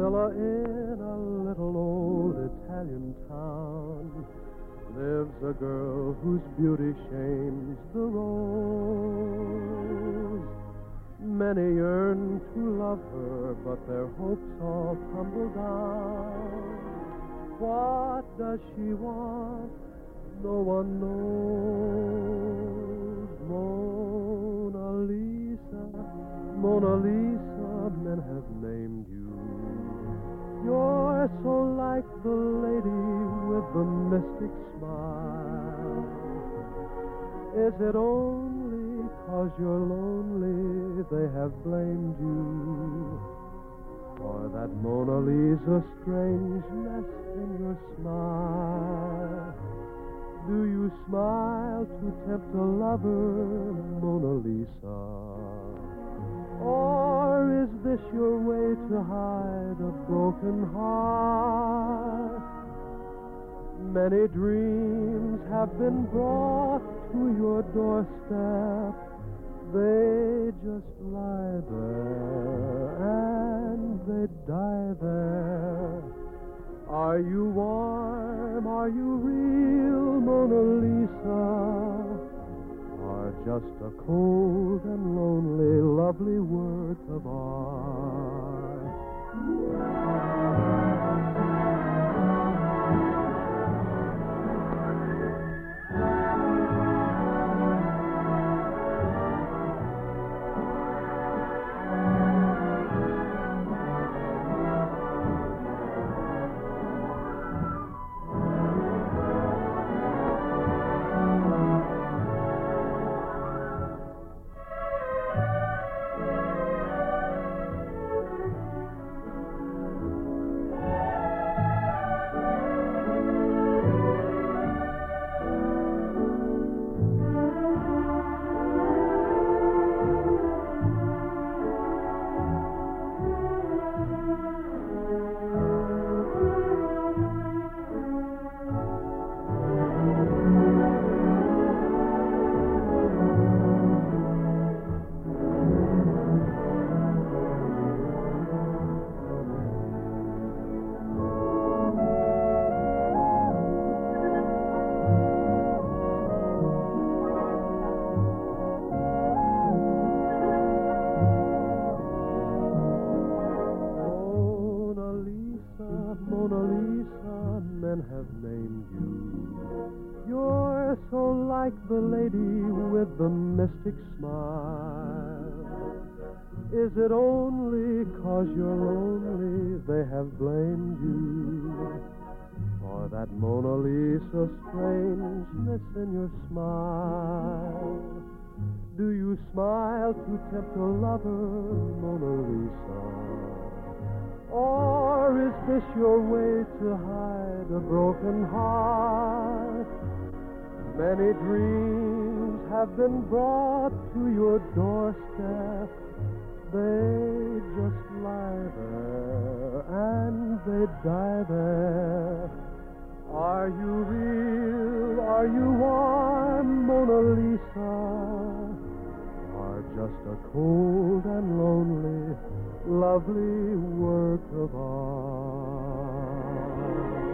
villa in a little old Italian town lives a girl whose beauty shames the rose. Many yearn to love her, but their hopes all tumble down. What does she want? No one knows. Mona Lisa, Mona Lisa, men have named you. You're so like the lady with the mystic smile. Is it only 'cause you're lonely they have blamed you for that Mona Lisa strangeness in your smile? Do you smile to tempt a lover, Mona Lisa? Or is this your way to hide a broken heart? Many dreams have been brought to your doorstep. They just lie there and they die there. Are you warm? Are you real, Mona Lisa? Or just a cold and lonely, lovely work of art? Mona Lisa, men have named you. You're so like the lady with the mystic smile. Is it only 'cause you're lonely they have blamed you for that Mona Lisa strangeness in your smile? Do you smile to tempt a lover, Mona Lisa? Or is this your way to hide a broken heart? Many dreams have been brought to your doorstep. They just lie there and they die there. Are you real? Are you warm, Mona Lisa? Or just a cold and lonely, lovely work of art?